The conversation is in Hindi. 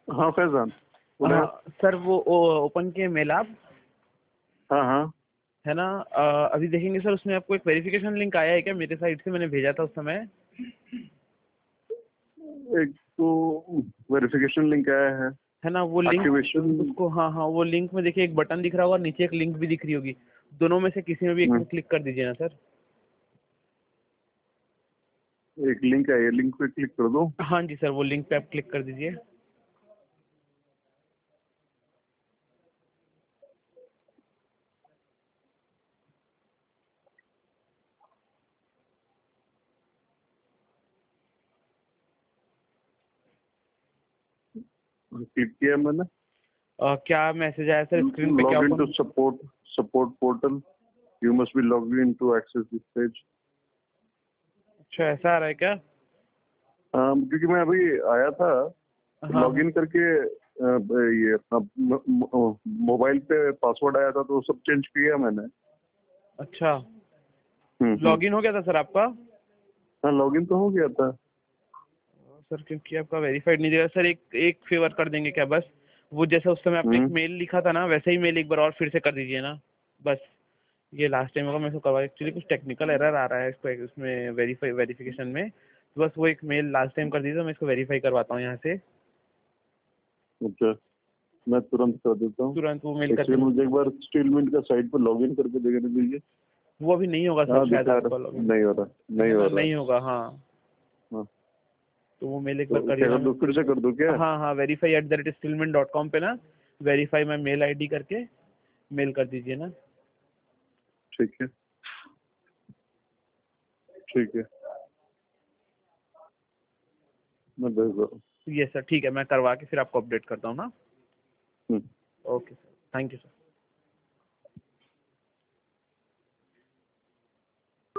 हाँ फैजान बोले। सर वो ओपन किए मेल आप? हाँ हाँ है ना? अभी देखेंगे सर, उसमें आपको एक वेरिफिकेशन लिंक आया है क्या? मेरे साइड से मैंने भेजा था उस समय। एक तो वेरिफिकेशन लिंक आया है ना वो लिंक? एक्टिवेशन। उसको, हाँ हाँ, वो लिंक में देखिए एक बटन दिख रहा होगा, नीचे एक लिंक भी दिख रही होगी। दोनों में से किसी में भी एक में क्लिक कर दीजिए ना सर। एक लिंक है, ये लिंक पे क्लिक कर दो। हाँ जी सर, वो लिंक पे आप क्लिक कर दीजिए। क्लिक किया मैंने। क्या मैसेज आया सर स्क्रीन पे? क्या log in to open? Support portal, you must be log in to access this page. अच्छा, ऐसा आ रहा है क्या? क्योंकि मैं अभी आया था, हाँ लॉग इन करके ये अपना मोबाइल पे पासवर्ड आया था तो सब चेंज किया मैंने। अच्छा, लॉगिन हो गया था सर आपका? हाँ लॉग इन तो हो गया था। सर क्योंकि आपका वेरीफाइड नहीं दिख रहा सर, एक एक फेवर कर देंगे क्या बस? वो जैसा उस समय आपने एक मेल लिखा था ना, वैसे ही मेल एक बार और फिर से कर दीजिए ना बस। ये लास्ट टाइम होगा, मैं इसको करवा, एक्चुअली कुछ टेक्निकल एरर आ रहा है इसको उसमें वेरिफिकेशन में। तो बस वो एक मेल लास्ट टाइम कर दीजिए, तो मैं इसको वेरीफाई करवाता हूँ यहाँ से। अच्छा, मैं तुरंत कर देता हूँ। तुरंत वो मेल एक करके। सेकंड, मुझे एक बार स्टीलमिंट का साइट पर लॉग इन करके देखने दीजिए। वो अभी नहीं होगा सर हाँ शायद दिखा रहा, आपका लॉगिन। नहीं हो रहा, नहीं है हो ना, रहा। नहीं होगा हाँ। हाँ तो वो मेल एक बार तो कर क्या देना। कर दूँ, फिर से कर दूँ क्या? हाँ हाँ, verify@stillmint.com पे ना, वेरीफाई माई मेल ID करके मेल कर दीजिए ना। ठीक है ठीक है, मैं भेज रहा हूँ। ये सर ठीक है, मैं करवा के फिर आपको अपडेट करता हूँ ना। हम्म। Okay sir, thank you sir.